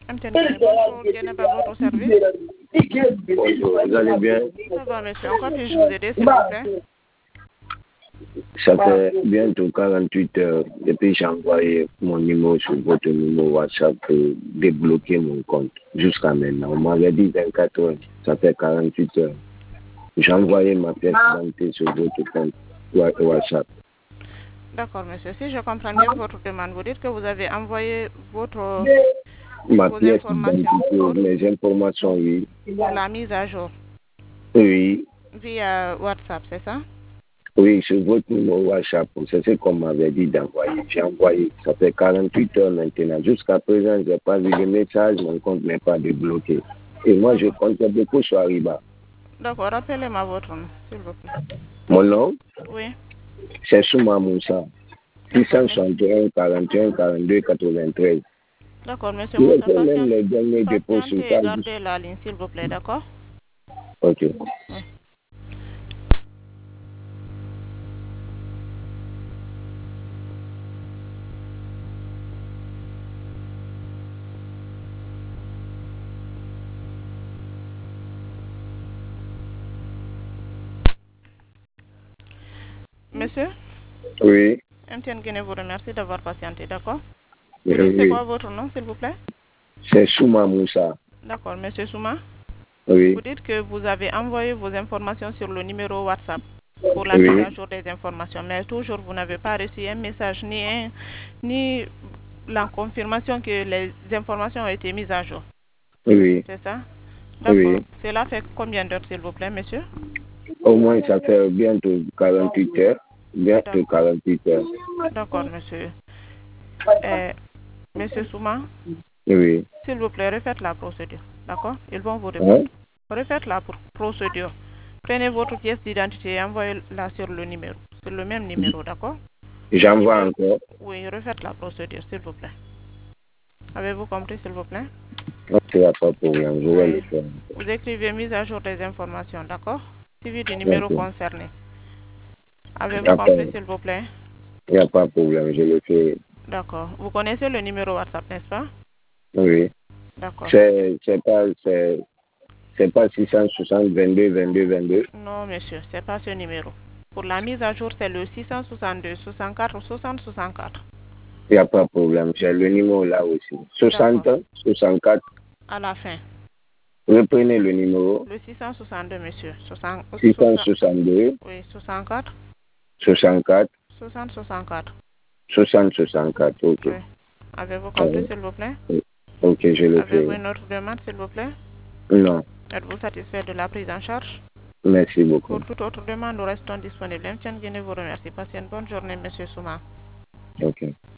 Bonjour, quel n'est pas votre service? Bonjour, vous allez bien? Ça va, monsieur. Encore puis-je vous aider, s'il vous plaît? Ça fait bientôt 48 heures depuis que j'ai envoyé mon numéro sur votre numéro WhatsApp pour débloquer mon compte. Jusqu'à maintenant, on m'avait dit 24 heures. Ça fait 48 heures. J'ai envoyé ma pièce d'identité sur votre compte WhatsApp. D'accord, monsieur. Si je comprends bien votre demande, vous dites que vous avez envoyé vos pièce informations d'identité, mes informations, oui. pour la mise à jour Oui. via WhatsApp, c'est ça? Oui, sur votre numéro WhatsApp. C'est ce qu'on m'avait dit d'envoyer. J'ai envoyé. Ça fait 48 heures maintenant. Jusqu'à présent, je n'ai pas vu le message. Mon compte n'est pas débloqué. Et moi, je compte beaucoup sur Ariba. D'accord. Rappelez-moi votre nom, s'il vous plaît. Mon nom? Oui. C'est Souma Moussa. 661 41 42 93. D'accord, monsieur Moussa. Même les derniers dépôts sur Patientez et gardez la ligne, s'il vous plaît, d'accord? Ok. Oui. Monsieur? Oui. MTN Guinée vous remercie d'avoir patienté, d'accord? Oui. C'est quoi votre nom, s'il vous plaît? C'est Souma Moussa. D'accord, monsieur Souma. Oui. Vous dites que vous avez envoyé vos informations sur le numéro WhatsApp pour la mise à jour des informations, mais toujours vous n'avez pas reçu un message ni la confirmation que les informations ont été mises à jour. Oui. C'est ça? D'accord. Oui. Cela fait combien d'heures, s'il vous plaît, monsieur? Au moins, ça fait bientôt 48 heures. Bientôt 48 heures. D'accord, monsieur. Monsieur Souma? Oui. S'il vous plaît, refaites la procédure. D'accord? Ils vont vous répondre. Refaites la procédure. Prenez votre pièce d'identité et envoyez-la sur le numéro. Sur le même numéro, d'accord? J'envoie encore. Oui, refaites la procédure, s'il vous plaît. Avez-vous compris, s'il vous plaît? Non, il n'y a pas de problème. Je vais le faire. Vous écrivez mise à jour des informations, d'accord? Suivi du numéro concerné. Avez-vous compris, s'il vous plaît? Il n'y a pas de problème, je le fais. D'accord. Vous connaissez le numéro WhatsApp, n'est-ce pas? Oui. D'accord. C'est pas 660 22 22 22. Non, monsieur, c'est pas ce numéro. Pour la mise à jour, c'est le 662 64 60 64. Il n'y a pas de problème, j'ai le numéro là aussi. 60 64. À la fin. Reprenez le numéro. Le 662, monsieur. 662. Oui, 64. 64. 60 64. 60 64, ok. Oui. Avez-vous compris, s'il vous plaît? Ok, je le fais. Avez-vous une autre demande, s'il vous plaît? Non. Êtes-vous satisfait de la prise en charge? Merci beaucoup. Pour toute autre demande, nous restons disponibles. MTN Guinée vous remercie. Passez une bonne journée, monsieur Souma. Ok.